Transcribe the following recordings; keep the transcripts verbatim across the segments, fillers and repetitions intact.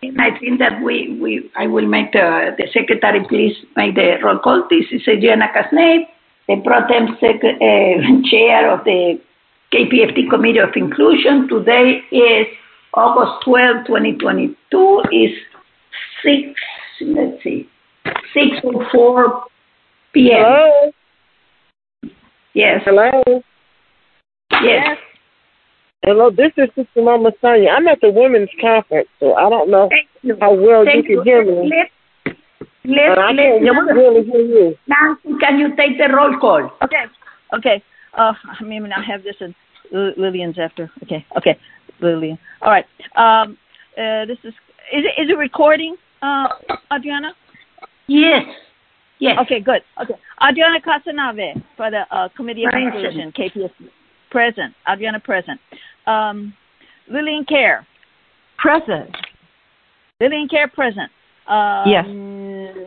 I think that we, we I will make the, the secretary please make the roll call. This is Adriana Casnave, the pro tem sec, uh, chair of the K P F T Committee of Inclusion. Today is August twelfth, twenty twenty-two. Is six. Let's see, six oh four p m. Hello. Yes. Hello. Yes. Hello, this is Sister Mama Sonia. I'm at the women's conference, so I don't know how well Thank you can hear me. Let, let, but I let, can't really hear you. Nancy, can you take the roll call? Okay. Okay. Uh, I mean, I have this in Lillian's after. Okay. Okay. Lillian. All right. Um, uh, this is, is it, is it recording, uh, Adriana? Yes. Yes. Okay, good. Okay. Adriana Casanave for the uh, Committee of Present. Inclusion, K P S T. Present. Adriana present. Um, Lillian Kerr. Present. Lillian Kerr present. Um, Yes.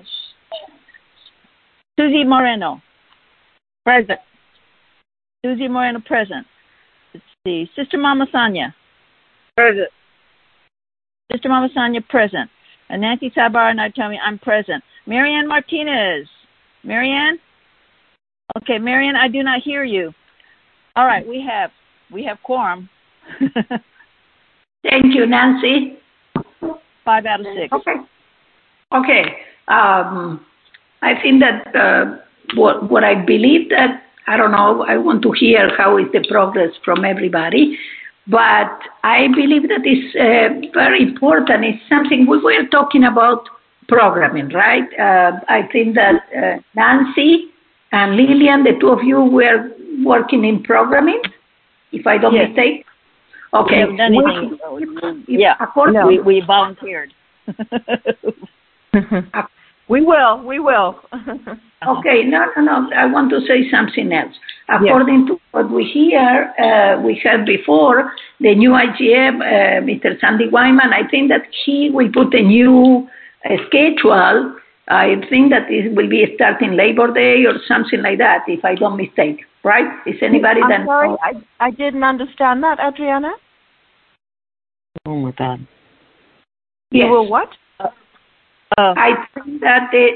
Susie Moreno. Present. Susie Moreno present. Let's see. Sister Mama Sonia. Present. Sister Mama Sonia present. And Nancy Sabar and I tell me I'm present. Marianne Martinez. Marianne? Okay, Marianne, I do not hear you. All right, we have we have quorum. Thank you, Nancy. Five out of six. Okay. Okay. Um, I think that uh, what what I believe that I don't know. I want to hear how is the progress from everybody, but I believe that is uh, very important. It's something we were talking about programming, right? Uh, I think that uh, Nancy and Lillian, the two of you, were working in programming, if I don't yes. mistake. Okay. We haven't done anything. We, yeah, no. we, we volunteered. we will, we will. Okay, no, no, no, I want to say something else. According yes. to what we hear, uh, we heard before, the new I G M, uh, Mister Sandy Wyman, I think that he will put a new uh, schedule. I think that it will be starting Labor Day or something like that, if I don't mistake. Right? Is anybody I'm that sorry, I, I didn't understand that, Adriana. Oh my God. You yes. will what? Uh, I think that the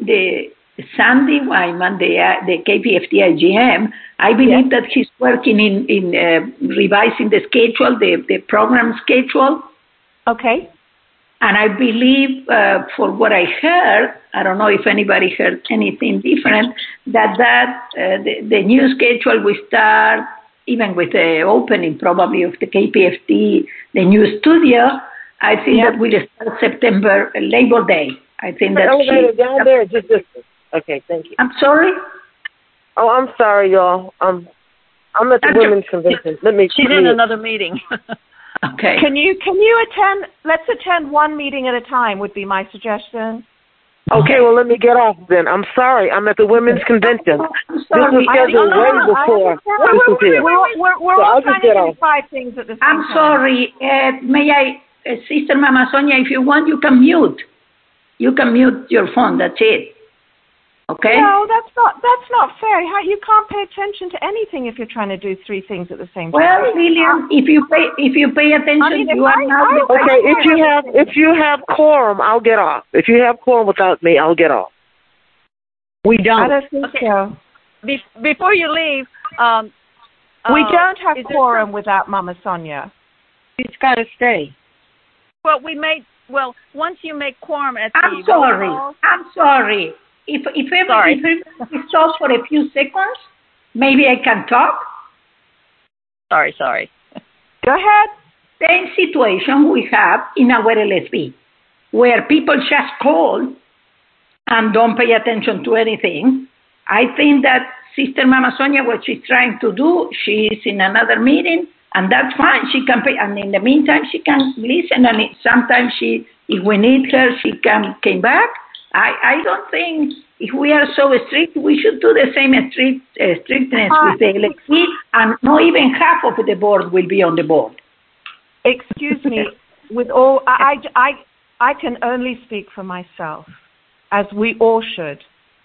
the Sandy Wyman, the uh, the K P F T I G M, I believe yes. that he's working in in uh, revising the schedule, the the program schedule. Okay. And I believe, uh, for what I heard, I don't know if anybody heard anything different, that that uh, the, the new schedule will start even with the opening probably of the K P F T, the new studio. I think yeah. that will start September, uh, Labor Day. I think that elevator down there. Just, just okay. Thank you. I'm sorry. Oh, I'm sorry, y'all. Um, I'm at the That's women's convention. Let me. She's in another meeting. Okay. Can you can you attend? Let's attend one meeting at a time. Would be my suggestion. Okay, well, let me get off then. I'm sorry. I'm at the women's convention. This was scheduled way before this was here. We're, we're, we're so all I'll trying just to do do five things at the same I'm time. sorry. Uh, may I, uh, Sister Mama Sonia, if you want, you can mute. You can mute your phone. That's it. Okay? No, that's not that's not fair. How, you can't pay attention to anything if you're trying to do three things at the same time. Well, Lillian, if you pay if you pay attention, I mean, you are I, now. I, okay, I, if you have if you have quorum, I'll get off. If you have quorum without me, I'll get off. We don't. I don't think okay. so. Be- before you leave, um, we uh, don't have quorum some... without Mama Sonia. She's got to stay. Well, we made. Well, once you make quorum at the. I'm sorry. Hall, I'm sorry. If if sorry. everybody stops for a few seconds, maybe I can talk. Sorry, sorry. Go ahead. Same situation we have in our L S B, where people just call and don't pay attention to anything. I think that Sister Mama Sonia, what she's trying to do, she's in another meeting, and that's fine. She can pay, and in the meantime, she can listen, and it, sometimes she, if we need her, she can come back. I, I don't think if we are so strict, we should do the same strict, uh, strictness uh, with the L S B, and not even half of the board will be on the board. Excuse me, with all, I, I, I can only speak for myself, as we all should.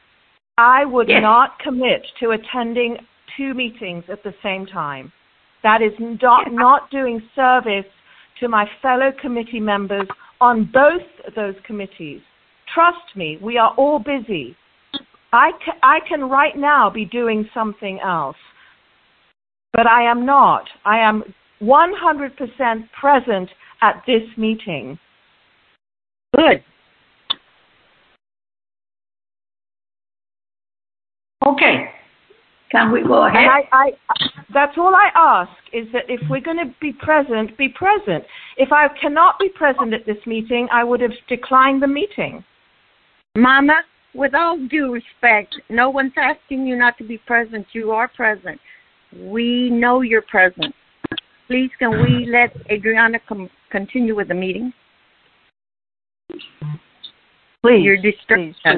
I would yes. not commit to attending two meetings at the same time. That is not, not doing service to my fellow committee members on both those committees. Trust me, we are all busy. I can, I can right now be doing something else, but I am not. I am one hundred percent present at this meeting. Good. Okay. Can we go ahead? And I, I, that's all I ask, is that if we're going to be present, be present. If I cannot be present at this meeting, I would have declined the meeting. Mama, with all due respect, no one's asking you not to be present. You are present. We know you're present. Please, can we let Adriana com- continue with the meeting? Please. You're disturbing us.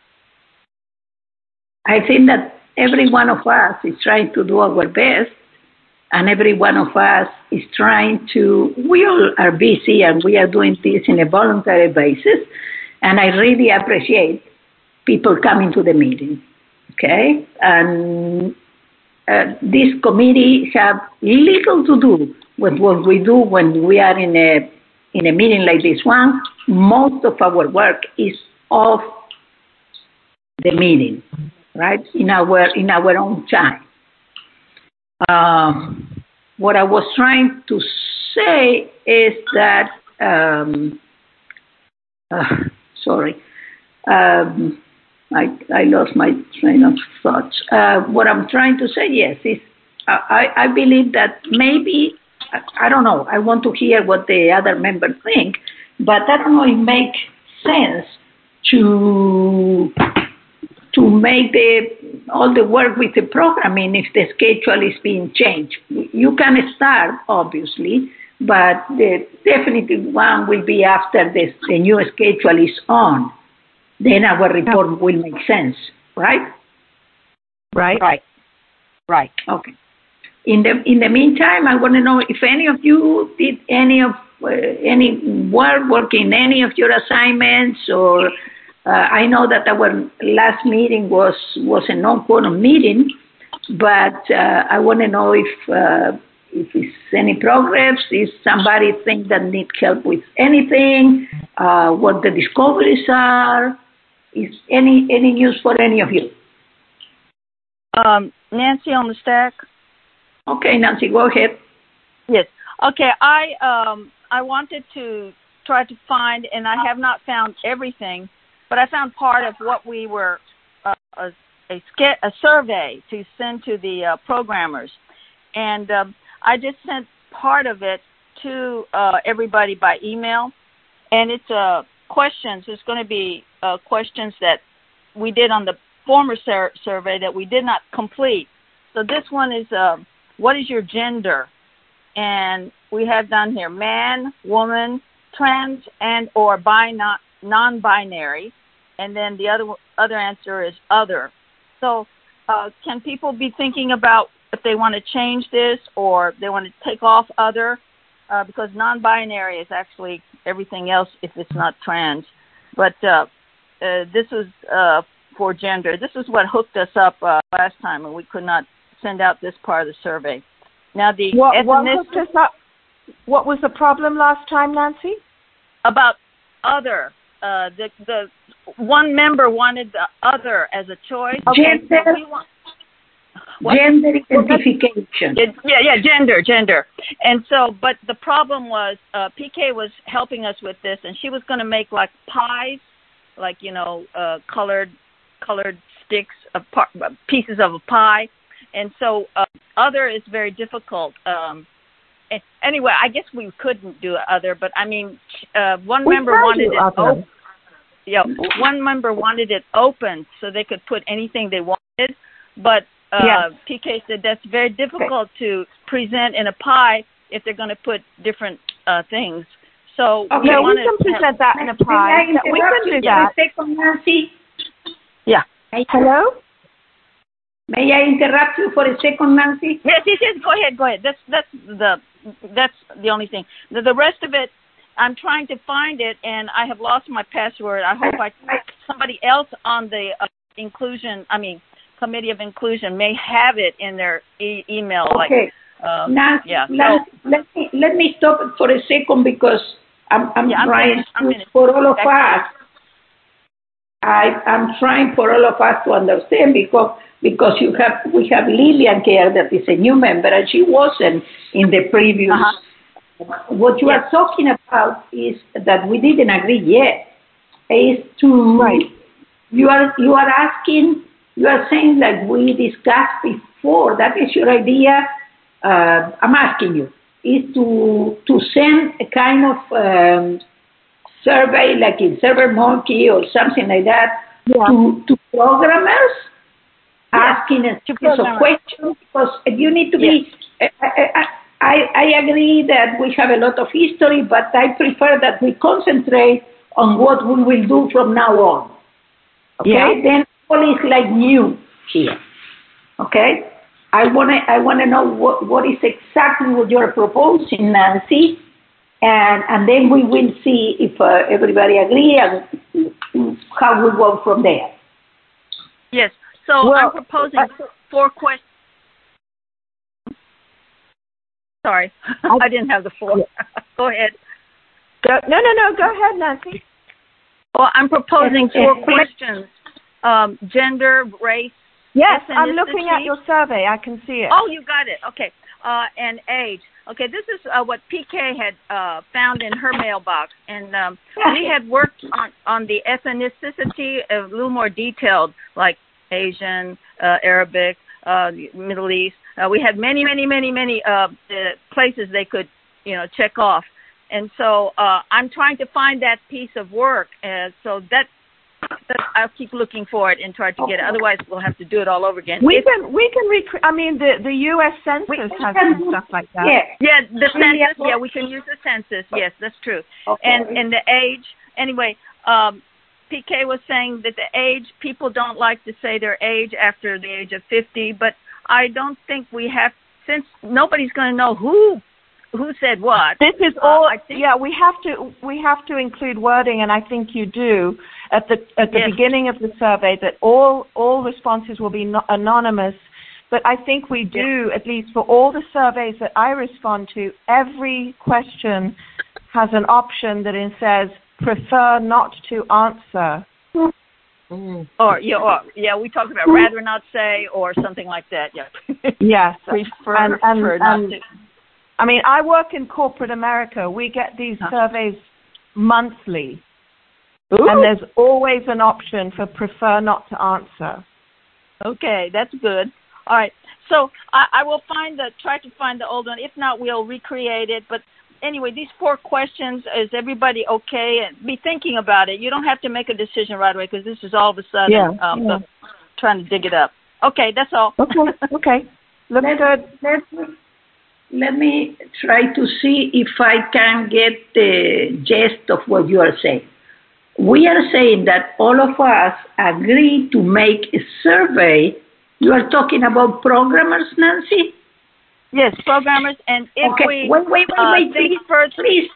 I think that every one of us is trying to do our best, and every one of us is trying to, we all are busy and we are doing this in a voluntary basis, and I really appreciate people coming to the meeting, okay? And uh, this committee have little to do with what we do when we are in a, in a meeting like this one. Most of our work is off the meeting, right, in our in our own time. Um, what I was trying to say is that, um, uh, sorry, um, I, I lost my train of thought. Uh, what I'm trying to say, yes, is I, I believe that maybe, I, I don't know, I want to hear what the other members think, but I don't know, it makes sense to to make the all the work with the programming if the schedule is being changed. You can start, obviously, but the definitive one will be after the, the new schedule is on. Then our report will make sense, right? Right. Right. Right. Okay. In the in the meantime, I want to know if any of you did any of uh, any work, work in any of your assignments, or uh, I know that our last meeting was was a non-quorum meeting, but uh, I want to know if uh, if it's any progress, if somebody thinks that needs help with anything, uh, what the discoveries are, is any any news for any of you? Um, Nancy on the stack. Okay, Nancy, go ahead. Yes. Okay, I um I wanted to try to find, and I have not found everything, but I found part of what we were uh, a a, a survey to send to the uh, programmers, and um, I just sent part of it to uh, everybody by email, and it's uh, questions. It's going to be uh, questions that we did on the former sur- survey that we did not complete. So this one is, uh, what is your gender? And we have down here man, woman, trans, and or bi- non-binary. And then the other other answer is other. So uh, can people be thinking about if they want to change this or they want to take off other? Uh, because non-binary is actually everything else if it's not trans. But uh, uh, this was uh, for gender. This is what hooked us up uh, last time, and we could not send out this part of the survey. Now, the what, ethnic- what hooked us up? What was the problem last time, Nancy? About other. Uh, the the one member wanted the other as a choice. Gender, so we want, gender identification. Yeah, yeah, gender, gender. And so, but the problem was uh, P K was helping us with this, and she was going to make like pies, like, you know, uh, colored colored sticks of par- pieces of a pie. And so uh, other is very difficult. Um, anyway, I guess we couldn't do other, but I mean, uh, one we member wanted it open. Yeah, one member wanted it open so they could put anything they wanted, but uh, yeah. P K said that's very difficult okay. to present in a pie if they're going to put different uh, things. So okay. we no, we can have, present that in a pie. We can do that. Nancy? Yeah. Hello? May I interrupt you for a second, Nancy? Yes, yes, yes. Go ahead, go ahead. That's that's the that's the only thing. The, the rest of it, I'm trying to find it, and I have lost my password. I hope I somebody else on the uh, inclusion, I mean, committee of inclusion may have it in their e- email. Okay. Like, uh, Nancy, yeah. let, So, let me let me stop for a second because I'm, I'm yeah, I'm trying finished. I'm to, finished. for all of Back us, I, I'm trying for all of us to understand because because you have we have Lillian here that is a new member and she wasn't in the previous. Uh-huh. What you yes. are talking about is that we didn't agree yet. Is to Right. you are you are asking you are saying like we discussed before. That is your idea. Uh, I'm asking you is to to send a kind of um, survey like in SurveyMonkey or something like that Yeah. to to programmers Yes, asking a to series of programmers. questions because you need to Yes. be. I, I, I, I agree that we have a lot of history, but I prefer that we concentrate on what we will do from now on. Okay, Yeah. then all is like new here. Okay, I wanna I wanna know what, what is exactly what you're proposing, Nancy, and and then we will see if uh, everybody agree and how we go from there. Yes. So Well, I'm proposing uh, four questions. Sorry, I, I didn't have the floor. Go ahead. Go, no, no, no. Go ahead, Nancy. Well, I'm proposing four Uh, uh, questions: um, gender, race. Yes, I'm looking ethnicity. at your survey. I can see it. Oh, you got it. Okay. Uh, and age. Okay, this is uh, what P K had uh, found in her mailbox, and um, we had worked on on the ethnicity a little more detailed, like Asian, uh, Arabic, uh, Middle East. Uh, we had many, many, many, many uh, uh, places they could, you know, check off. And so uh, I'm trying to find that piece of work. Uh, so that, that I'll keep looking for it and try to get it. Otherwise, we'll have to do it all over again. We If, can we can rec- I mean the the U S Census We has can some do- stuff like that. Yeah. yeah, the Really, census. yeah. Yeah, we can use the census. Yes, that's true. Okay. And and the age. Anyway, um, P K was saying that the age, people don't like to say their age after the age of fifty, but I don't think we have, since nobody's going to know who who said what. This is uh, all. I think, yeah, we have to we have to include wording, and I think you do at the at the Yes. beginning of the survey that all all responses will be no, anonymous. But I think we do, at least for all the surveys that I respond to, every question has an option that it says prefer not to answer. Mm. Or yeah, or, yeah, we talked about rather not say or something like that. Yeah. Yes, prefer, and, and, prefer not and, to. I mean, I work in corporate America. We get these surveys monthly, Ooh. and there's always an option for prefer not to answer. Okay, that's good. All right, so I, I will find the try to find the old one. If not, we'll recreate it. But anyway, these four questions, is everybody okay? And be thinking about it. You don't have to make a decision right away because this is all of a sudden Yeah, um, yeah. trying to dig it up. Okay, that's all. Okay, okay. Looks Let, good. let, me, let me try to see if I can get the gist of what you are saying. We are saying that all of us agree to make a survey. You are talking about programmers, Nancy? Yes, programmers, and if okay. we wait, wait, wait, uh, wait, think please, first, please,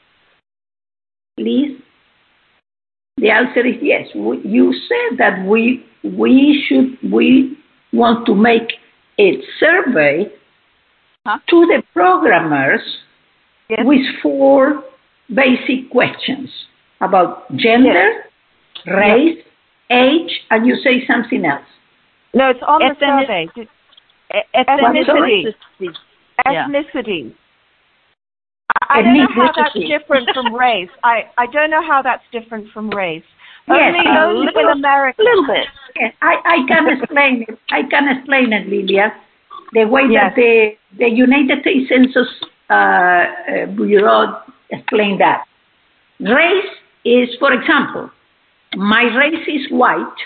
please. The answer is yes. We, you said that we we should we want to make a survey huh? to the programmers Yes. with four basic questions about gender, Yes. race, age, and you say something else. No, it's on Ethnic- the survey. ethnicity. Yeah. Ethnicity. I, I don't know how that's Ethnicity. different from race. I, I don't know how that's different from race. Yes, only a only little- in America. A little bit. Yes, I, I can explain it. I can explain it, Lilia. The way Yes. that the, the United States Census uh, uh, Bureau explained that. Race is, for example, my race is white,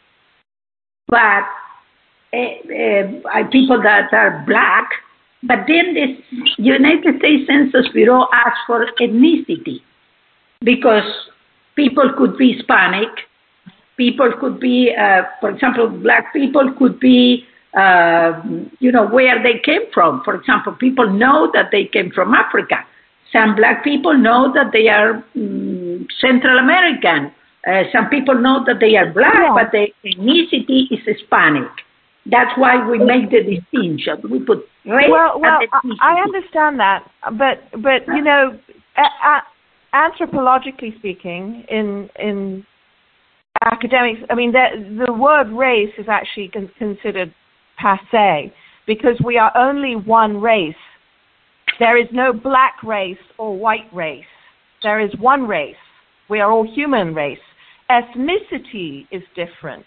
but uh, uh, people that are black, but then the United States Census Bureau asks for ethnicity because people could be Hispanic, people could be, uh, for example, black people could be, uh, you know, where they came from. For example, people know that they came from Africa. Some black people know that they are um, Central American. Uh, some people know that they are black, Yeah. but the ethnicity is Hispanic. That's why we make the distinction. We put race Well, well, and ethnicity. I I understand that, but but you know, at, at anthropologically speaking, in in academics, I mean, the, the word race is actually con- considered passé because we are only one race. There is no black race or white race. There is one race. We are all human race. Ethnicity is different.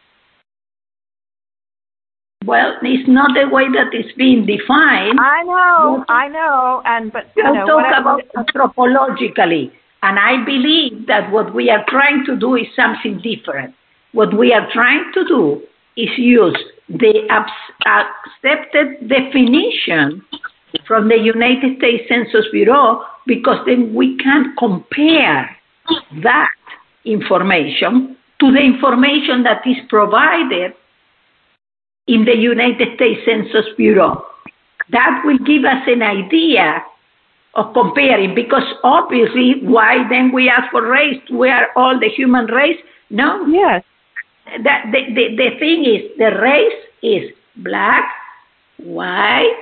Well, it's not the way that it's being defined. I know, I know, and but you know, talk whatever. about anthropologically, and I believe that what we are trying to do is something different. What we are trying to do is use the accepted definition from the United States Census Bureau, because then we can compare that information to the information that is provided in the United States Census Bureau. That will give us an idea of comparing, because obviously, why then we ask for race? We are all the human race? No. Yes. That, the, the, the thing is, the race is black, white,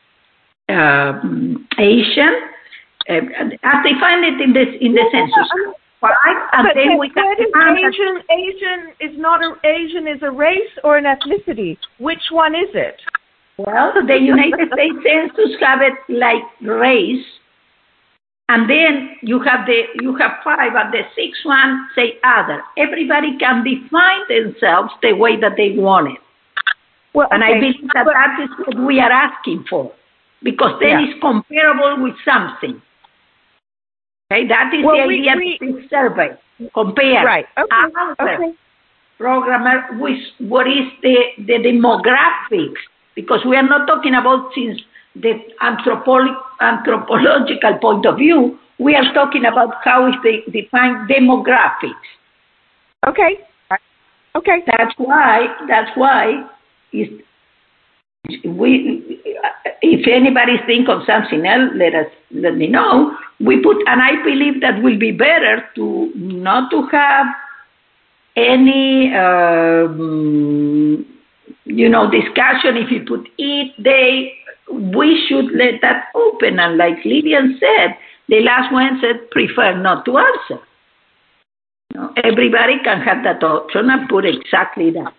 um, Asian, uh, as they find it in, this, in the yeah, census. I mean, Right? And but then we where can does Asian, Asian is not a, Asian is a race or an ethnicity? Which one is it? Well, the United States Census have it like race, and then you have the you have five, and the sixth one say other. Everybody can define themselves the way that they want it. Well, and okay. I believe that but, that is what we are asking for, because then yeah. it's comparable with something. Okay, that is well, the we, idea we, of this survey. Compare right. Okay. other okay. programmer with what is the, the demographics, because we are not talking about since the anthropo- anthropological point of view, we are talking about how is they define demographics. Okay. Okay. That's why, that's why is we, if anybody think of something else, let us, let me know. We put, and I believe that will be better to not to have any, um, you know, discussion. If you put it, they, we should let that open. And like Lillian said, the last one said, prefer not to answer. You know, everybody can have that option and put exactly that.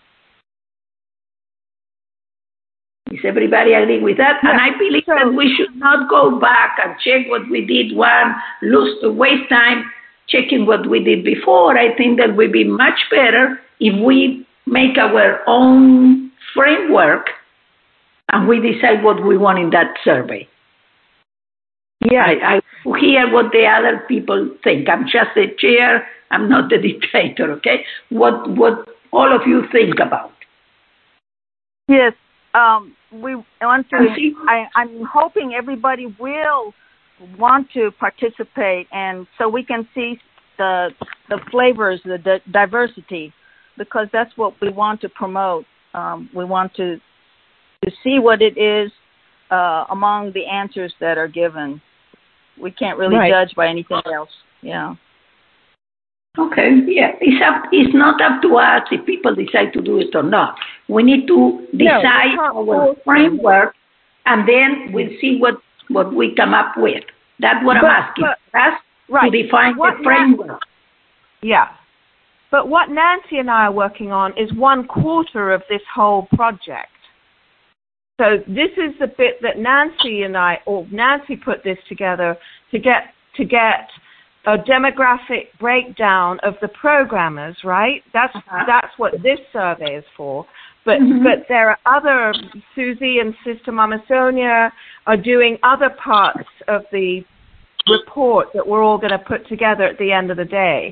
Is everybody agree with that? Yeah. And I believe so, that we should not go back and check what we did one, lose, waste time checking what we did before. I think that would be much better if we make our own framework and we decide what we want in that survey. Yeah. I, I hear what the other people think. I'm just a chair. I'm not the dictator, okay? What, what all of you think about. Yes. Um, we want to. I, I'm hoping everybody will want to participate, and so we can see the the flavors, the di- diversity, because that's what we want to promote. Um, we want to to see what it is uh, among the answers that are given. We can't really right. judge by anything else. Yeah. Okay, yeah, it's up. It's not up to us if people decide to do it or not. We need to decide no, our framework, and then we'll see what, what we come up with. That's what but, I'm asking but, us right. to define what the framework. Nancy, yeah, but what Nancy and I are working on is one quarter of this whole project. So this is the bit that Nancy and I, or Nancy put this together to get to get. a demographic breakdown of the programmers, right? That's uh-huh. that's what this survey is for. But mm-hmm. but there are other, Susie and Sister Mama Sonia are doing other parts of the report that we're all going to put together at the end of the day.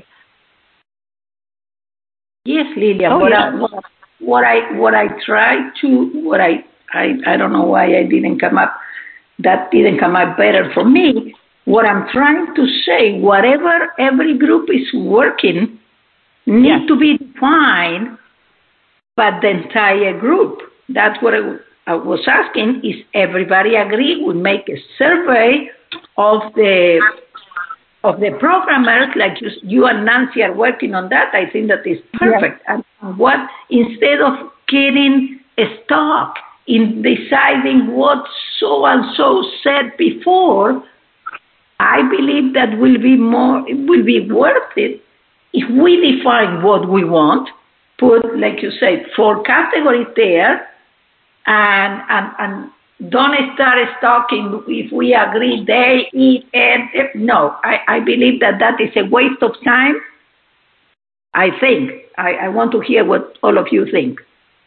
Yes, Lillian. Oh, what, yes. I, what, what I what I tried to what I, I I don't know why I didn't come up. That didn't come up better for me. What I'm trying to say, whatever every group is working, needs yes. to be defined by the entire group. That's what I, I was asking. Is everybody agree? We make a survey of the of the programmers, like you, you and Nancy are working on that. I think that is perfect. Yes. And what instead of getting stuck in deciding what so and so said before. I believe that will be more, it will be worth it if we define what we want, put, like you say, four categories there, and and, and don't start talking if we agree they, it, and, it. No, I, I believe that that is a waste of time. I think. I, I want to hear what all of you think.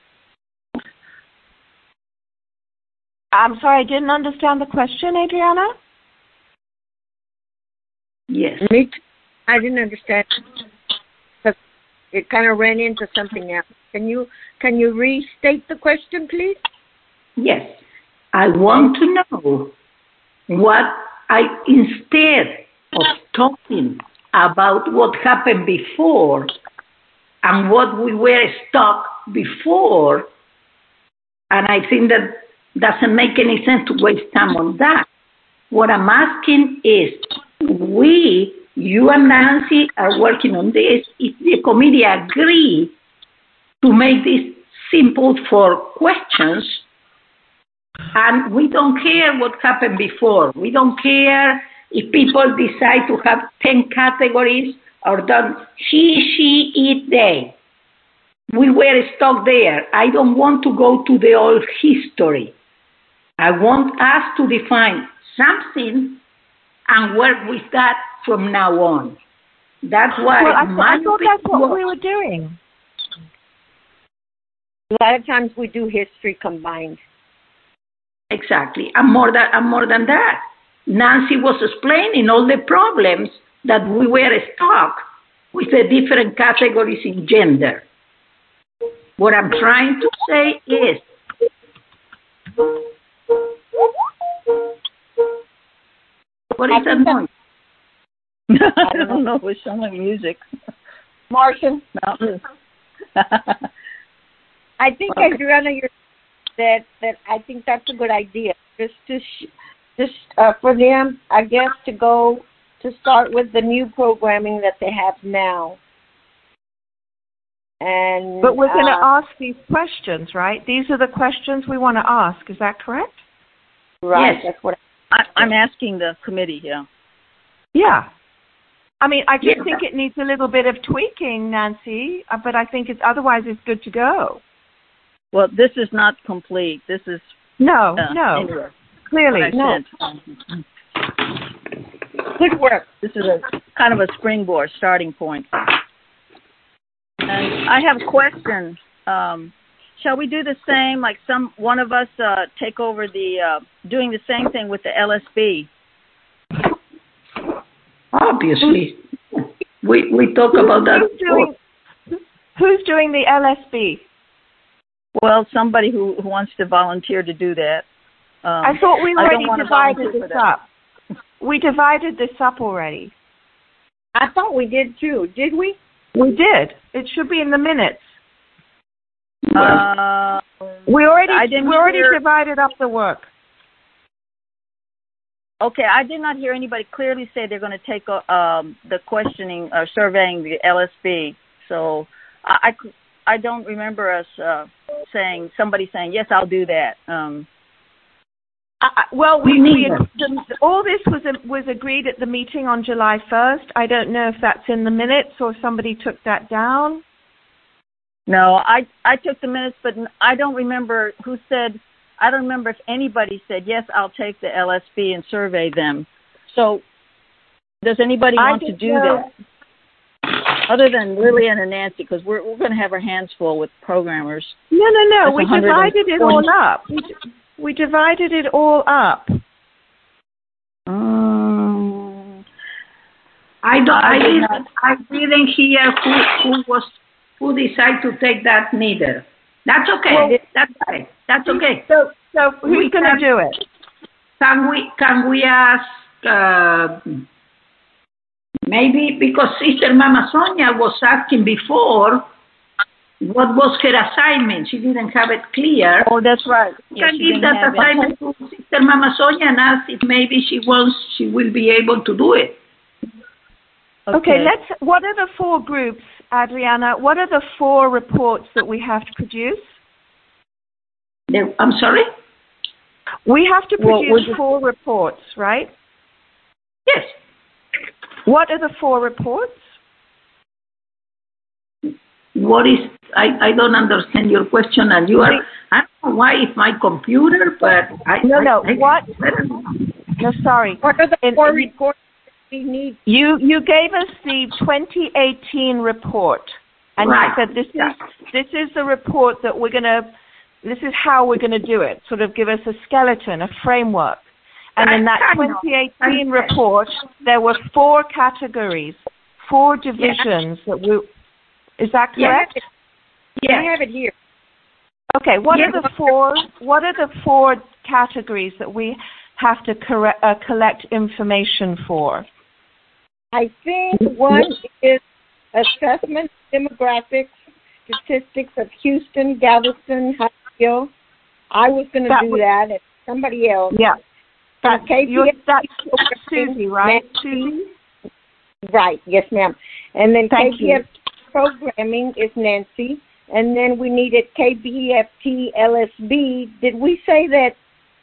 I'm sorry, I didn't understand the question, Adriana. Yes. Me too. I didn't understand. It kind of ran into something else. Can you can you restate the question, please? Yes. I want to know what I, instead of talking about what happened before and what we were stuck before, and I think that doesn't make any sense to waste time on that. What I'm asking is, we, you and Nancy are working on this. If the committee agree to make this simple for questions, and we don't care what happened before. We don't care if people decide to have ten categories or done he, she, it, they. We were stuck there. I don't want to go to the old history. I want us to define something and work with that from now on. That's why well, I, my I thought that's what we were doing. A lot of times we do history combined. Exactly. And more than, and more than that, Nancy was explaining all the problems that we were stuck with the different categories in gender. What I'm trying to say is, what is that noise? I don't know. It was some like music. Martian? No. I think, okay. Adriana, you're that that I think that's a good idea. Just to sh- just uh, for them, I guess, to go to start with the new programming that they have now. And but we're going to uh, ask these questions, right? These are the questions we want to ask. Is that correct? Right. Yes. That's what I, I'm asking the committee. Yeah. Yeah. I mean, I just yeah. think it needs a little bit of tweaking, Nancy. Uh, but I think it's otherwise it's good to go. Well, this is not complete. This is no, uh, no, anyway, clearly no. Good work. This is a kind of a springboard starting point. And I have a question. Um, shall we do the same? Like some one of us uh, take over the uh, doing the same thing with the L S B. Obviously, we we talk who's, about that. Who's doing, who's doing the L S B? Well, somebody who, who wants to volunteer to do that. Um, I thought we already divided this up. We divided this up already. I thought we did too. Did we? We did. It should be in the minutes. Uh, we already I didn't we already hear... divided up the work. Okay, I did not hear anybody clearly say they're going to take uh, um, the questioning or surveying the L S B. So I, I, I don't remember us uh, saying, somebody saying, yes, I'll do that. Um, uh, well, we, we the, all this was was agreed at the meeting on July first. I don't know if that's in the minutes or somebody took that down. No, I I took the minutes, but I don't remember who said. I don't remember if anybody said, yes, I'll take the L S B and survey them. So does anybody want to do know. that? Other than Lillian and Nancy, because we're, we're going to have our hands full with programmers. No, no, no. That's we divided it all up. We, we divided it all up. Um, I don't. I, I, didn't, not, I didn't hear who, who was who decided to take that neither. That's okay. Well, That's okay. That's okay. So, so who's going to do it? Can we can we ask? Uh, maybe because Sister Mama Sonia was asking before, what was her assignment? She didn't have it clear. Oh, that's right. We can give that assignment it. to Sister Mama Sonia and ask if maybe she wants, she will be able to do it. Okay. okay, let's. What are the four groups, Adriana? What are the four reports that we have to produce? The, I'm sorry? We have to produce well, just, four reports, right? Yes. What are the four reports? What is, I, I don't understand your question, and you are, I don't know why it's my computer, but I... No, no, I, I, what? No, sorry. What are the In, four reports we need? You, you gave us the twenty eighteen report, and right. you said this is, this is the report that we're going to, this is how we're going to do it, sort of give us a skeleton, a framework. And in that twenty eighteen report, there were four categories, four divisions yeah. that we... Is that correct? Yeah, I have it here. Okay, what yeah. are the four? What are the four categories that we have to corre- uh, collect information for? I think one is assessment demographics, statistics of Houston, Galveston, Huntsville. I was going to do was, that, and somebody else. Yeah, that's, that's Susie, right? Susie. Right. Yes, ma'am. And then Thank K P F you. Programming is Nancy, and then we needed K B F T L S B. Did we say that?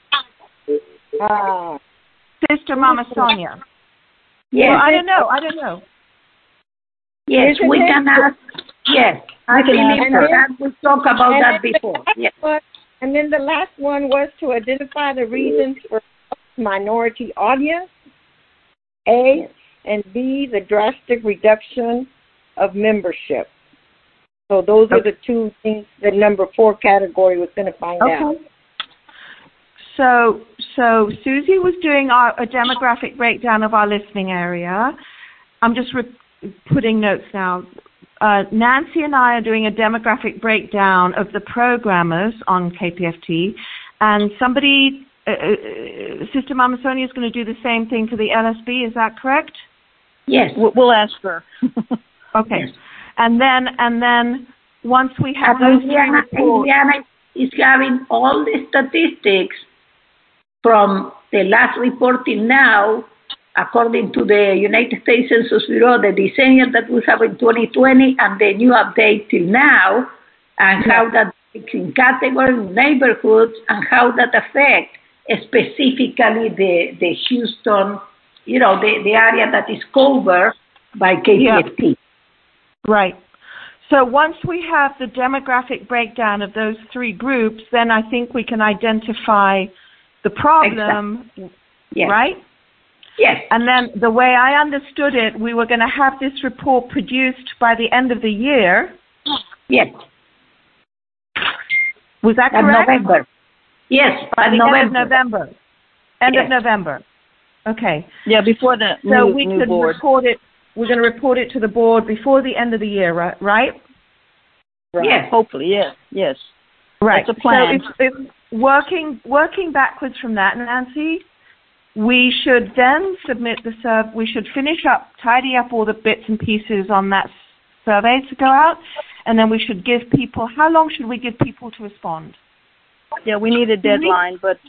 Uh, Sister Mama Sonia. Yes. Well, I don't know. I don't know. Yes, Isn't we it? can ask. Yes, I believe that we talked about that before. Yes. Was, and then the last one was to identify the reasons for minority audience. A and B, the drastic reduction of membership. So those are the two things that number four category was going to find okay. out. So, so Susie was doing our, a demographic breakdown of our listening area. I'm just re- putting notes now. Uh, Nancy and I are doing a demographic breakdown of the programmers on K P F T, and somebody, uh, uh, Sister Mama Sonia, is going to do the same thing for the L S B. Is that correct? Yes, we'll ask her. Okay, yes. and then and then once we have and those Indiana, three reports, Indiana is having all the statistics from the last report till now, according to the United States Census Bureau, the Decennial that we have in twenty twenty, and the new update till now, and yeah. how that is in categories, neighborhoods, and how that affects specifically the the Houston, you know, the, the area that is covered by K P F T. Yeah. Right. So once we have the demographic breakdown of those three groups, then I think we can identify the problem, exactly. yes. right? Yes. And then the way I understood it, we were going to have this report produced by the end of the year. Yes. Was that At correct? November. Yes, by the November. end of November. End yes. of November. Okay. Yeah, before the so new, we new could board. report it. We're going to report it to the board before the end of the year, right? Right. Right. Yes. Hopefully, yes. Yes. Right. That's a plan. So if, if working working backwards from that, Nancy, we should then submit the survey. We should finish up, tidy up all the bits and pieces on that survey to go out, and then we should give people. How long should we give people to respond? Yeah, we need a deadline, but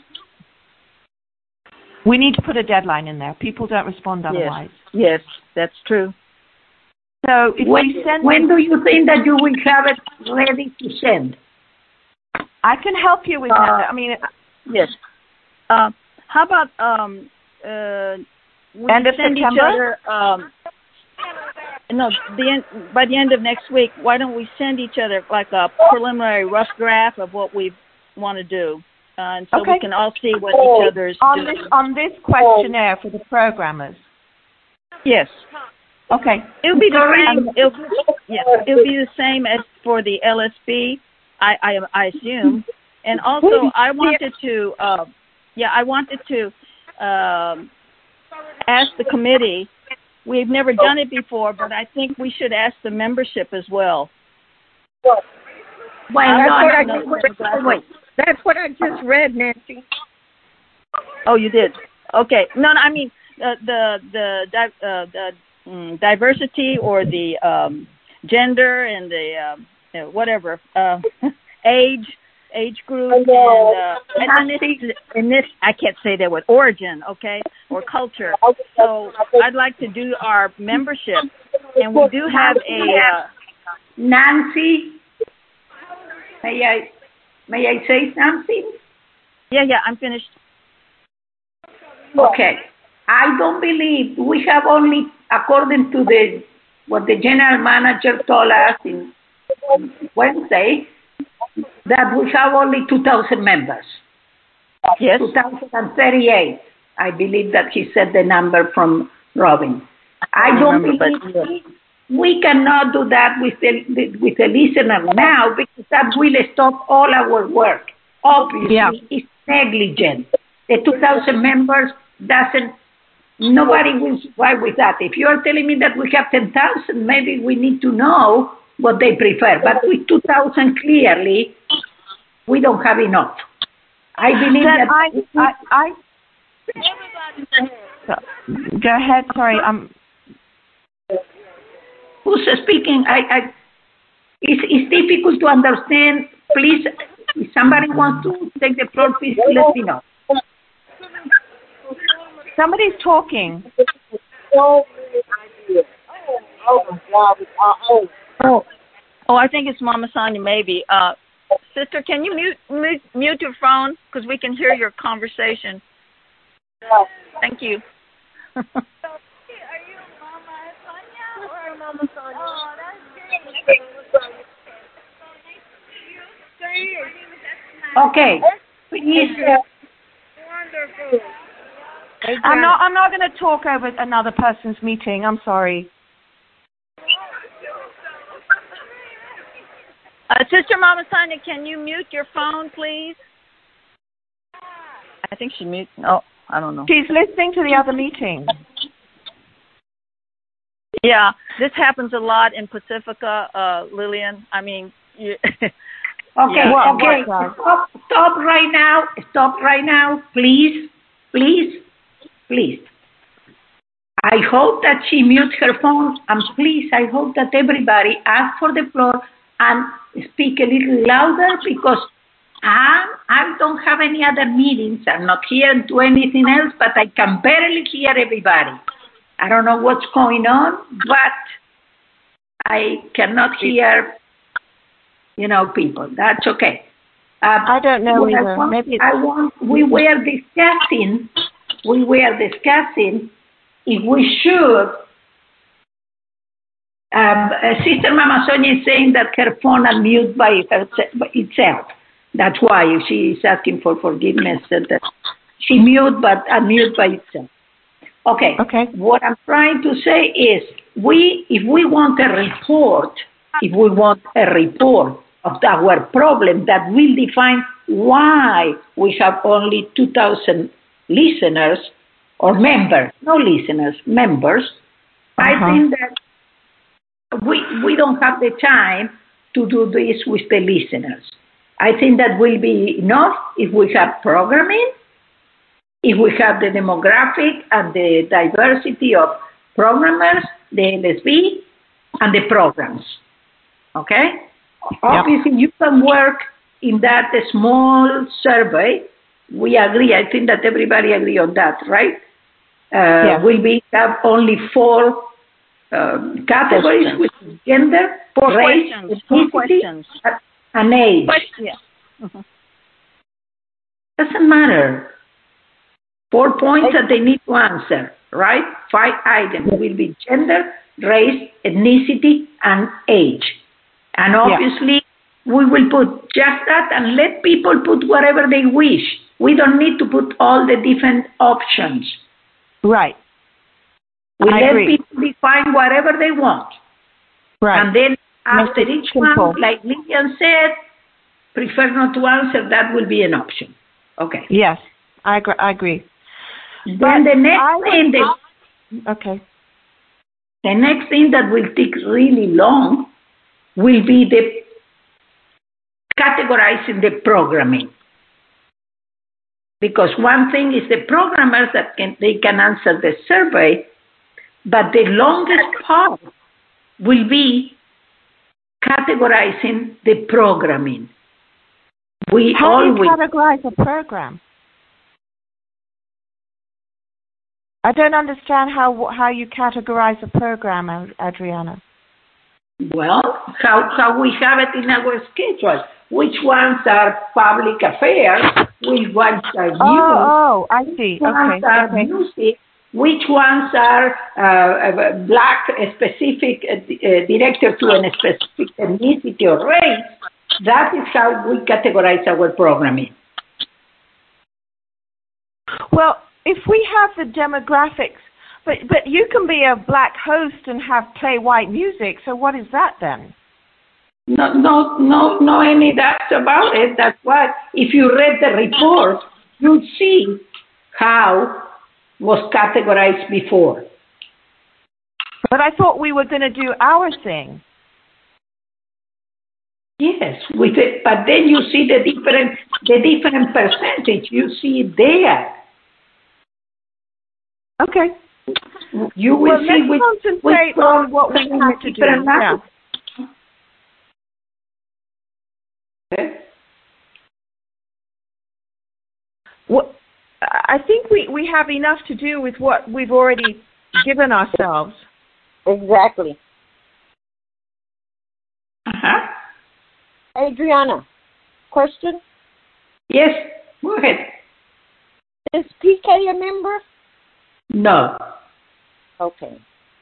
we need to put a deadline in there. People don't respond otherwise. Yes, yes, that's true. So if when, we send, when do you think that you will have it ready to send? I can help you with uh, that. I mean, yes. Uh, how about um, uh, we end of send September? each other? Um, no, the end, by the end of next week. Why don't we send each other like a preliminary rough draft of what we want to do, uh, and so okay. we can all see what each other's on doing. this on this questionnaire for the programmers. Yes. Okay. It'll be the same. It'll, yeah, it'll be the same as for the L S B. I, I, I assume. And also, I wanted to, uh, yeah, I wanted to um, ask the committee. We've never done it before, but I think we should ask the membership as well. Well, that's, I what I know, just, wait, that's what I just read, Nancy. Oh, you did? Okay. No, no I mean uh, the the the, uh, the um, diversity or the um, gender and the um, uh, whatever uh, age age group and uh, ethnicity. And this I can't say that with origin, okay, or culture. So I'd like to do our membership, and we do have a uh, Nancy. May I may I say something? Yeah, yeah, I'm finished. Okay. I don't believe we have only, according to the what the general manager told us in Wednesday, that we have only two thousand members. Yes. two thousand thirty-eight. I believe that he said the number from Robin. I, I don't remember, believe we, we cannot do that with the, the with the listener now, because that will stop all our work. Obviously, yeah. It's negligent. The two thousand members doesn't. Nobody will survive with that. If you are telling me that we have ten thousand, maybe we need to know what they prefer. But with two thousand, clearly, we don't have enough. I believe that. that I, I, I, go ahead. Sorry, I'm. Who's speaking? I. I it's, it's difficult to understand. Please, if somebody wants to take the floor, please let me know. Somebody's talking. Oh, oh, oh! I think it's Mama Sonia. Maybe, uh, sister, can you mute mute, mute your phone, because we can hear your conversation. Thank you. Are you Mama Sonia or Mama Sonia? Oh, that's great. Okay. Please. Wonderful. I'm not. I'm not going to talk over another person's meeting. I'm sorry. Uh, Sister Mama Sonia, can you mute your phone, please? I think she mute. Oh, I don't know. She's listening to the other meeting. Yeah, this happens a lot in Pacifica, uh, Lillian. I mean, you. Okay, yeah. okay. Stop, stop right now. Stop right now, please, please. Please. I hope that she mutes her phone, and please, I hope that everybody ask for the floor and speak a little louder, because I, I don't have any other meetings. I'm not here to do anything else, but I can barely hear everybody. I don't know what's going on, but I cannot hear, you know, people. That's okay. Uh, I don't know either. I want, Maybe it's... I want, we were discussing We were discussing if we should. Um, Sister Mama Sonia is saying that her phone unmute by, by itself. That's why she is asking for forgiveness. That she mute but unmute by itself. Okay. Okay. What I'm trying to say is, we, if we want a report, if we want a report of our problem that will define why we have only two thousand listeners or members, no listeners, members, uh-huh. I think that we we don't have the time to do this with the listeners. I think that will be enough if we have programming, if we have the demographic and the diversity of programmers, the L S B, and the programs. Okay? Yep. Obviously, you can work in that small survey. We agree. I think that everybody agree on that, right? Uh, yeah. Will we have only four um, categories with gender, four race, questions, four questions, and age? Yeah. Mm-hmm. Doesn't matter. Four points that they need to answer, right? Five items will be gender, race, ethnicity, and age. And obviously, yeah. we will put just that and let people put whatever they wish. We don't need to put all the different options. Right. We I let agree. people define whatever they want. Right. And then after Make each one, like Lillian said, prefer not to answer, that will be an option. Okay. Yes, I agree. I agree. Then but the next I thing that, okay. The next thing that will take really long will be the categorizing the programming. Because one thing is the programmers that can they can answer the survey, but the longest part will be categorizing the programming. We How always do you categorize a program? I don't understand how how you categorize a program, Adriana. Well, how how we have it in our schedule. Which ones are public affairs? Which ones are news? Oh, oh, I see. Which ones okay. are okay. music? which ones are uh, black specific uh, uh, directed to a specific ethnicity or race. That is how we categorize our programming. Well, if we have the demographics, but but you can be a black host and have play white music. So what is that then? No, no, no, no any doubts about it. That's why if you read the report, you'll see how was categorized before. But I thought we were going to do our thing. Yes, with it, but then you see the different the different percentage. You see it there. Okay. You will well, see let's which, concentrate which on what we have to do. Yeah. Okay. Well, I think we, we have enough to do with what we've already given ourselves. Exactly. Uh-huh. Adriana, question? Yes, go ahead. Is P K a member? No. Okay.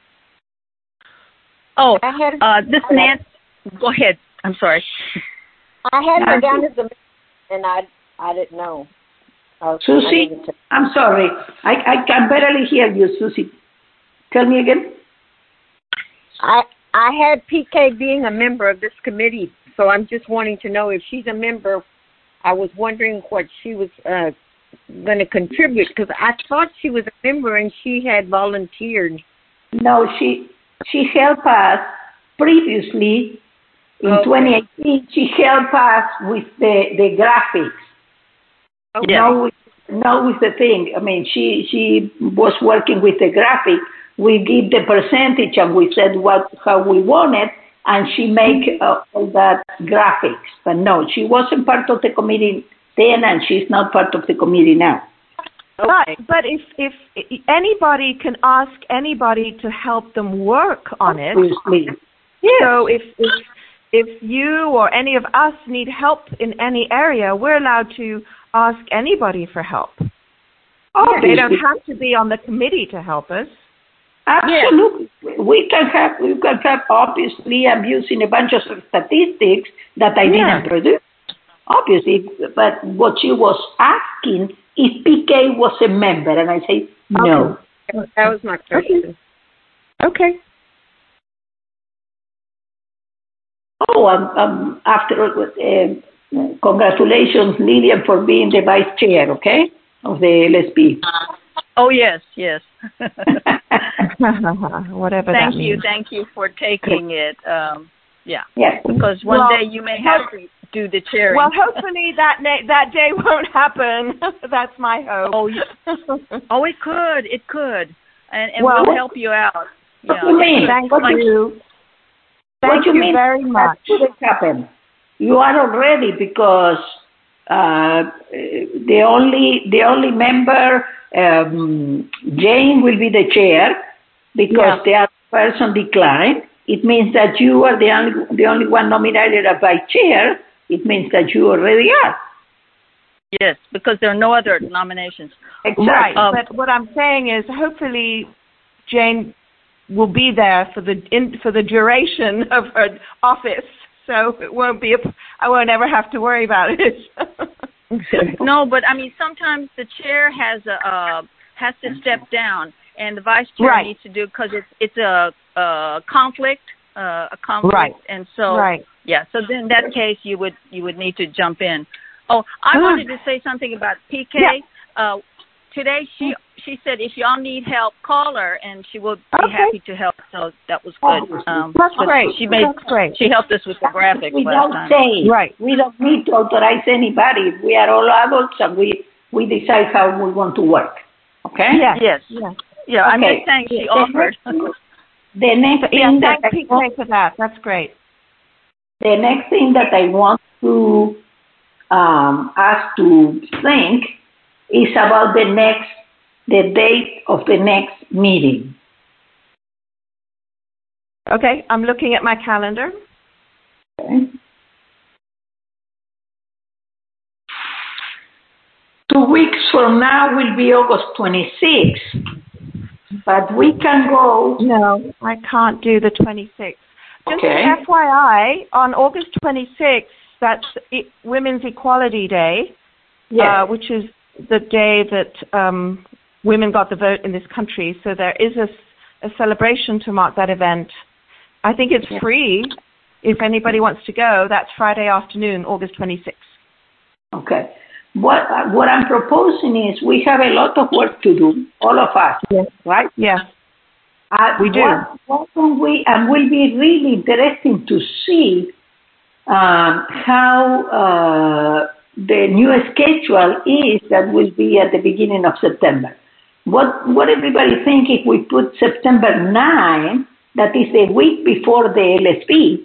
Oh, I had, uh, this Nancy. Go ahead. I'm sorry. I had her down as a member, and I I didn't know. I was, Susie, I I'm sorry. I, I can barely hear you, Susie. Tell me again. I I had P K being a member of this committee, so I'm just wanting to know if she's a member. I was wondering what she was uh, going to contribute, because I thought she was a member and she had volunteered. No, she she helped us previously in okay. twenty eighteen. She helped us with the, the graphics. Okay. Now with, now with the thing. I mean, she she was working with the graphic. We give the percentage and we said what how we want it, and she make uh, all that graphics. But no, she wasn't part of the committee then, and she's not part of the committee now. Okay. But, but if, if anybody can ask anybody to help them work on it, Obviously. Yes. so if, if if you or any of us need help in any area, we're allowed to ask anybody for help. Obviously. They don't have to be on the committee to help us. Absolutely. Yeah. We can have, we can have, obviously, I'm using a bunch of statistics that I yeah. didn't produce. Obviously, but what she was asking if P K was a member, and I say no. Okay. That was my question. Okay. okay. Oh, um, um, after all, uh, congratulations, Lillian, for being the vice chair, okay, of the L S P. Oh, yes, yes. Whatever thank that you, means. thank you for taking it. Um, yeah. Yes. Because one well, day you may have to do the chairing. Well, hopefully that na- that day won't happen. That's my hope. Oh, yeah. oh, it could, it could, and, and well, we'll help you out. What Yeah. do you mean? Thank what you. you, Thank what you, you mean very much. That couldn't happen. You are already, because uh, the only the only member, um, Jane, will be the chair, because yeah. the other person declined. It means that you are the only the only one nominated as vice chair. It means that you already are. Yes, because there are no other nominations. Exactly. Right, um, but what I'm saying is, hopefully, Jane will be there for the in, for the duration of her office, so it won't be. A, I won't ever have to worry about it. No, but I mean, sometimes the chair has a uh, has to step down, and the vice chair right. needs to do, because it's it's a, a conflict, uh, a conflict, right. and so right. yeah. So then in that case, you would you would need to jump in. Oh, I ah. wanted to say something about P K. Yeah. Uh, today she she said if y'all need help, call her, and she will be okay. happy to help. So that was good. Um, That's great. She made That's great. she helped us with the graphics We last don't time. say. Right. We don't need to authorize anybody. We are all adults, and we we decide how we want to work. Okay. Yes. Yes. yes. Yeah. Okay. I'm just saying she the offered. Next, the next yeah, thing that thank I P K want, for that. That's great. the next thing that I want to um, us to think is about the next the date of the next meeting. Okay, I'm looking at my calendar. Okay. Two weeks from now will be August twenty-sixth. but we can go. No, I can't do the twenty-sixth. Just Okay. F Y I, on August twenty-sixth, that's e- Women's Equality Day, Yes. uh, which is the day that um, women got the vote in this country. So there is a, a celebration to mark that event. I think it's Yeah. free if anybody wants to go. That's Friday afternoon, August twenty-sixth. Okay. What uh, what I'm proposing is we have a lot of work to do, all of us, Yes. right? Yes. Uh, We do. What, what can we, and will be really interesting to see um, how uh, the new schedule is that will be at the beginning of September. What what everybody think if we put September ninth, that is the week before the L S P,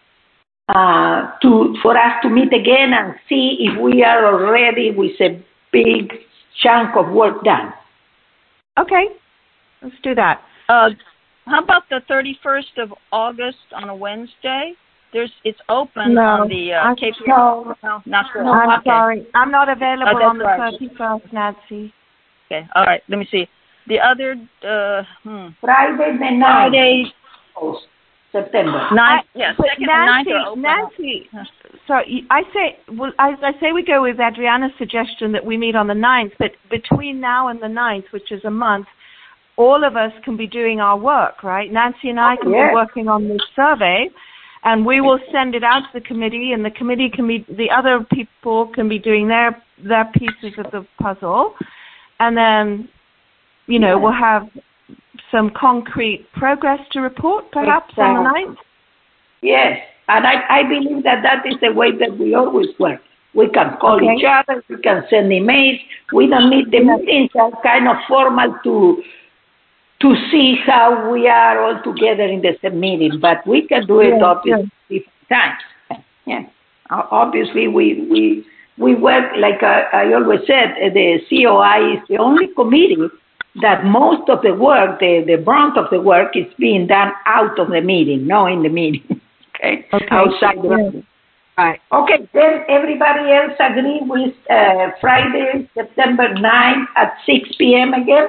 uh, to for us to meet again and see if we are already with a big chunk of work done. Okay. Let's do that. Uh, how about the thirty-first of August on a Wednesday? There's it's open No, on the uh, I- Cape. No, No, not sure. No, I'm okay. sorry. I'm not available Oh, that's on the right. thirty-first, Nancy. Okay. All right. Let me see. The other uh, hmm. Friday the ninth Friday of September. ninth. I- Yeah, but second and ninth Nancy, are open. Nancy, sorry, I say, well, I, I say we go with Adriana's suggestion that we meet on the ninth, but between now and the ninth, which is a month, all of us can be doing our work, right? Nancy and I can Yes. be working on this survey, and we will send it out to the committee, and the committee can be, the other people can be doing their their pieces of the puzzle, and then, you know, Yes. we'll have some concrete progress to report, perhaps, on the Exactly. ninth. Yes, and I, I believe that that is the way that we always work. We can call Okay. each other, we can send emails. We don't need the Yes. meetings are kind of formal to to see how we are all together in the same meeting, but we can do it Yes, obviously different times. Yeah, O- obviously we we we work like I, I always said. uh, The C O I is the only committee that most of the work, the the brunt of the work, is being done out of the meeting, not in the meeting. Okay, Okay. outside the Yes. meeting. Right. Okay, then everybody else agree with uh, Friday, September ninth at six p.m. again?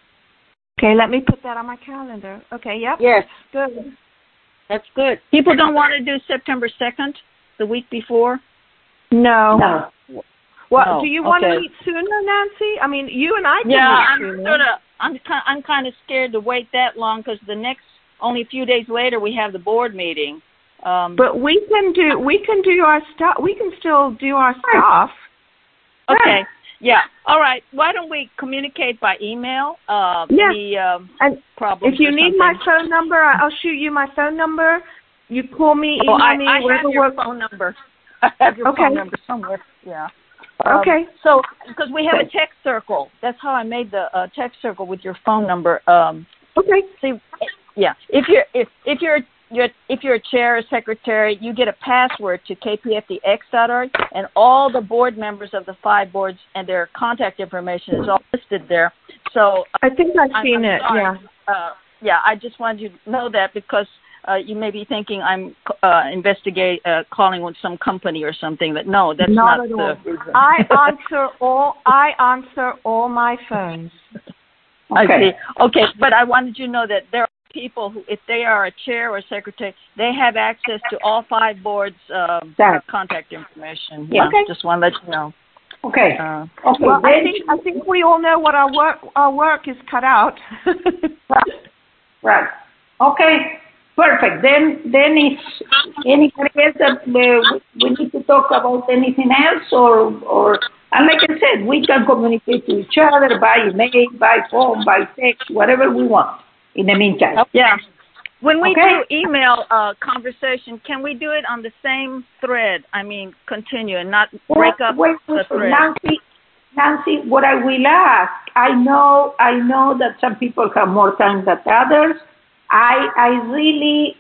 Okay, let me put that on my calendar. Okay, yep. Yes, Good. that's good. People don't want to do September second, the week before. No. No. Well, No, do you want to okay. meet sooner, Nancy? I mean, you and I can Yeah, meet I'm sooner. sort of. I'm kind. I'm kind of scared to wait that long because the next, only a few days later, we have the board meeting. Um, But we can do we can do our stuff. We can still do our stuff. okay. Yeah. All right. Why don't we communicate by email? Uh, Yeah. Any um, And problems? if you or need my something? phone number, I- I'll shoot you my phone number. You call me, Oh, email I, me, I have whatever your works. phone number. I have your Okay. phone number somewhere. Yeah. Um, Okay. So, because we have a text circle, that's how I made the uh, text circle with your phone number. Um, Okay. see, yeah. If you're if if you're you're if you're a chair or secretary, you get a password to k p f d x dot org, and all the board members of the five boards and their contact information is all listed there. So I think I've I'm, seen I'm it. sorry. Yeah. Uh, yeah, I just wanted you to know that because uh, you may be thinking I'm uh, investigate uh, calling with some company or something. But no, that's Not not, at the all. reason. I answer all. I answer all my phones. I Okay. see. Okay, but I wanted you to know that there are people who, if they are a chair or secretary, they have access to all five boards' um, That. contact information. Yeah. Yeah, Okay. just want to let you know. Okay. Uh, Okay. Well, I then- think I think we all know what our work our work is cut out. Right. Right. Okay. Perfect. Then, then if anybody else that uh, we need to talk about anything else, or, or, and like I said, we can communicate to each other by email, by phone, by text, whatever we want. In the meantime. yeah. When we Okay. do email uh, conversation, can we do it on the same thread? I mean, continue and not break up Wait, the wait, thread. Nancy, Nancy, what I will ask, I know, I know that some people have more time than others. I, I really,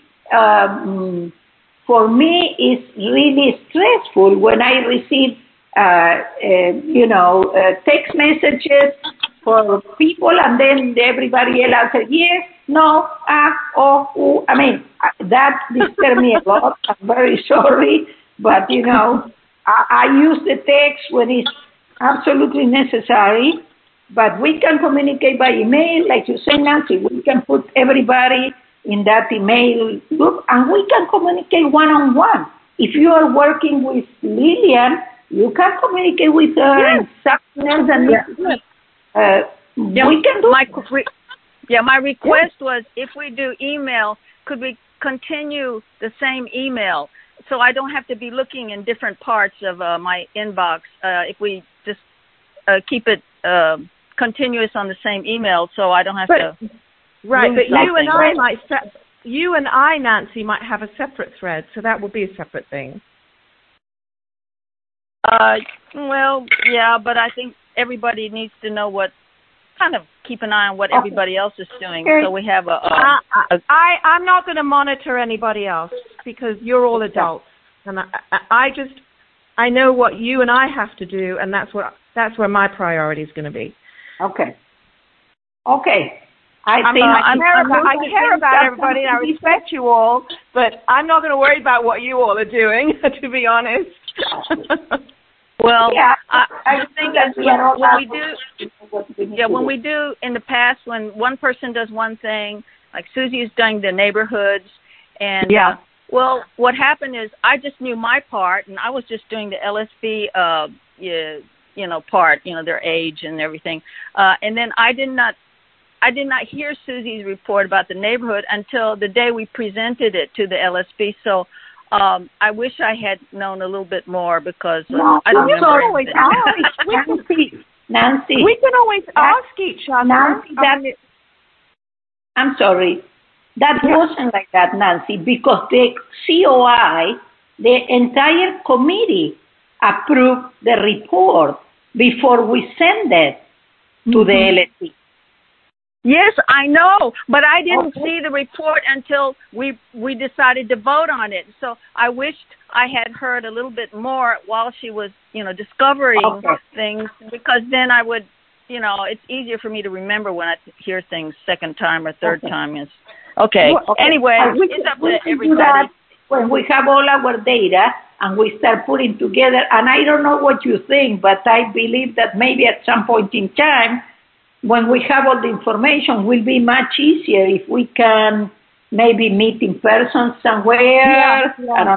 um, for me, it's really stressful when I receive, uh, uh, you know, uh, text messages for people, and then everybody else answers yes, no, ah, oh, ooh. I mean, that disturbs me a lot. I'm very sorry, but you know, I, I use the text when it's absolutely necessary, but we can communicate by email, like you say, Nancy. We can put everybody in that email group, and we can communicate one-on-one. If you are working with Lillian, you can communicate with her yes. and something else. And yeah. uh, yeah, we can do my, Yeah, my request yeah. was if we do email, could we continue the same email so I don't have to be looking in different parts of uh, my inbox uh, if we just uh, keep it uh, continuous on the same email so I don't have but, to... Right, but something. you and I might... Se- you and I, Nancy, might have a separate thread, so that would be a separate thing. Uh, well, yeah, but I think everybody needs to know what... kind of keep an eye on what everybody else is doing, okay. so we have a... a, a I, I'm not going to monitor anybody else because you're all adults, and I, I, I just I know what you and I have to do, and that's what that's where my priority is going to be. Okay. Okay. I I mean, I care about, I care about everybody, and I respect you all, but I'm not going to worry about what you all are doing, to be honest. Well, yeah, I, I the thing is, when, when we do, yeah, when we do in the past, when one person does one thing, like Susie is doing the neighborhoods, and yeah, uh, well, what happened is I just knew my part, and I was just doing the L S B, uh, you, you know, part, you know, their age and everything, uh, and then I did not, I did not hear Susie's report about the neighborhood until the day we presented it to the L S B. So. Um, I wish I had known a little bit more because uh, no, I don't remember. always ask, Nancy, Nancy, we can always ask each other. Nancy, that, um, I'm sorry, that yeah. wasn't like that, Nancy, because the C O I, the entire committee, approved the report before we send it to mm-hmm. the L S B. Yes, I know, but I didn't okay. see the report until we we decided to vote on it. So I wished I had heard a little bit more while she was, you know, discovering okay. things, because then I would, you know, it's easier for me to remember when I hear things second time or third okay. time. Is okay. Well, okay. Anyway, uh, we it's can, up to everybody. When we have all our data and we start putting together, and I don't know what you think, but I believe that maybe at some point in time, when we have all the information, will be much easier if we can maybe meet in person somewhere. Yeah, yeah.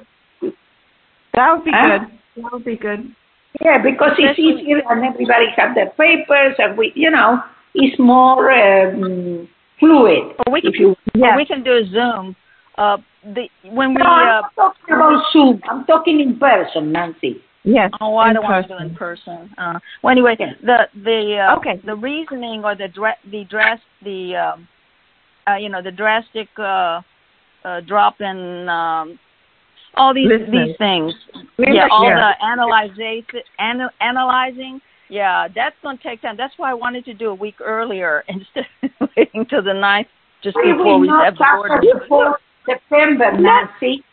That would be huh? good. That would be good. Yeah, because it's easier and everybody have their papers, and we, you know, it's more um, fluid. Or we can, if you, yes. or we can do a Zoom. Uh, the when we. No, I'm uh, not talking about Zoom. I'm talking in person, Nancy. Yes. Oh, I don't person. want to do it in person. Uh, well, anyway, the the uh, okay the reasoning or the dra- the dress the um, uh, you know the drastic uh, uh, drop in um, all these Listen. these things. Listen. Yeah, all yeah. the analyzing anal- analyzing. Yeah, that's going to take time. That's why I wanted to do a week earlier instead of waiting till the ninth, just we before we have the board. Before September, Nancy.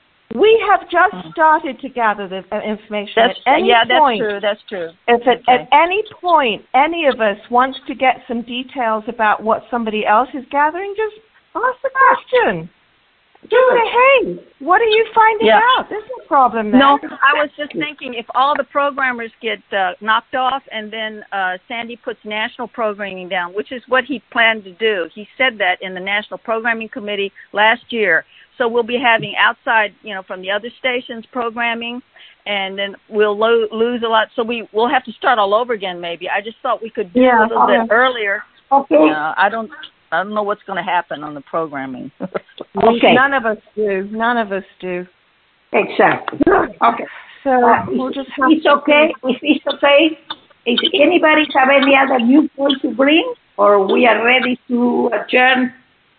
We have just started to gather the information. That's, at any yeah, point, that's true. That's true. If at, okay. at any point any of us wants to get some details about what somebody else is gathering, just ask the question. Just say, hey, what are you finding yeah. out? There's no problem there. No, I was just thinking if all the programmers get uh, knocked off and then uh, Sandy puts national programming down, which is what he planned to do. He said that in the National Programming Committee last year. So we'll be having outside, you know, from the other stations programming, and then we'll lo- lose a lot. So we will have to start all over again, maybe. I just thought we could do yeah, a little okay. bit earlier. Okay. Uh, I don't, I don't know what's going to happen on the programming. okay. None of us do. None of us do. Exactly. Okay. So uh, we'll just have it's to okay. If it's okay, is anybody have any other new point to bring, or we are ready to adjourn,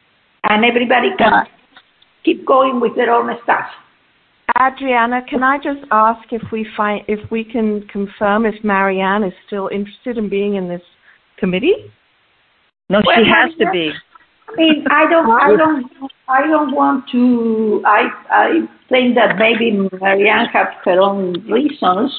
and everybody can. Uh, keep going with their own stuff. Adriana, can I just ask if we find if we can confirm if Marianne is still interested in being in this committee? No, well, she has to be. I mean, I don't, I don't, I don't want to. I, I think that maybe Marianne has her own reasons.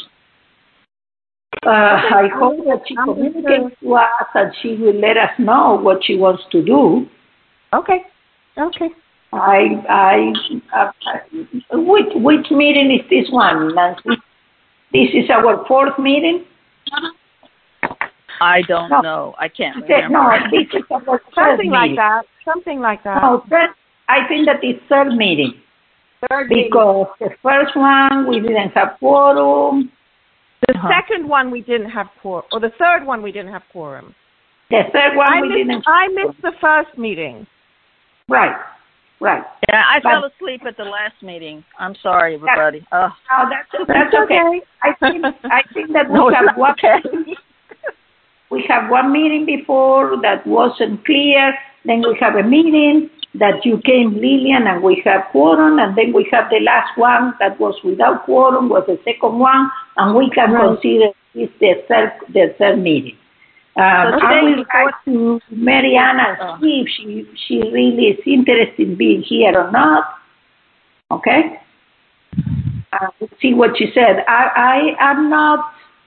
Uh, I hope that she communicates to us and she will let us know what she wants to do. Okay. Okay. I, I, uh, which, which meeting is this one, Nancy? This is our fourth meeting? I don't no. know. I can't She said, remember. no, this is our third Something like meeting. that. Something like that. No, third, I think that is third meeting. Third Because the first one, we didn't have quorum. The Uh-huh. second one we didn't have quorum, or the third one we didn't have quorum. The third one, I we missed, didn't. I missed the first meeting. Right, right. Yeah, I But- fell asleep at the last meeting. I'm sorry, everybody. Oh. No, that's, that's okay. I think, I think that we No, it's have not one, okay. we have one meeting before that wasn't clear. Then we have a meeting that you came, Lillian, and we have quorum. And then we have the last one that was without quorum, was the second one, and we can Right. consider this the third, the third meeting. Um, So I today will is write to Mariana and see if she, she really is interested in being here or not. Okay? Uh, we'll see what she said. I, I am not,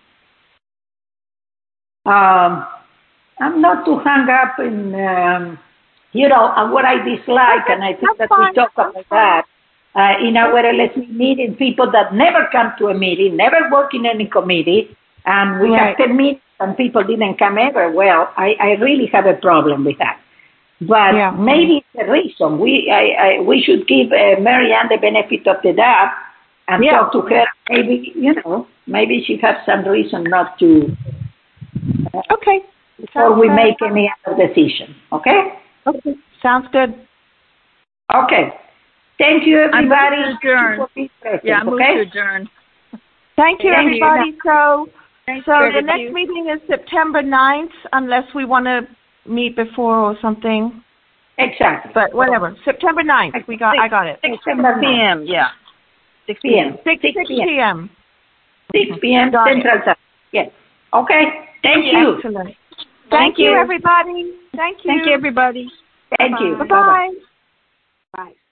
um, I'm not too hung up in, um, you know, on what I dislike, and I think That's that we fine. talk about that. Uh, in our L S M meeting, people that never come to a meeting, never work in any committee, and we Right. have ten meetings and people didn't come ever. Well, I, I really have a problem with that. But Yeah. maybe it's a reason. We I, I, we should give uh, Marianne the benefit of the doubt and Yeah. talk to her. Maybe, you know, maybe she has some reason not to, uh, Okay. before Sounds we good. make any other decision. Okay? Okay. Sounds good. Okay. Thank you, I move everybody. to adjourn. for being present, Yeah, I move okay? to adjourn. Thank you, Thank you. everybody. So, Thanks, so the Thank next you. meeting is September ninth, unless we want to meet before or something. Exactly. But whatever. September ninth. We got. I got it. September six p.m. Yeah. six p.m. Six six six p.m. p.m. six p.m. Got it. Central Time. Yes. Okay. Thank you. Excellent. Thank, Thank you, you. everybody. Thank you. Thank you, everybody. Thank you. Bye bye. Bye.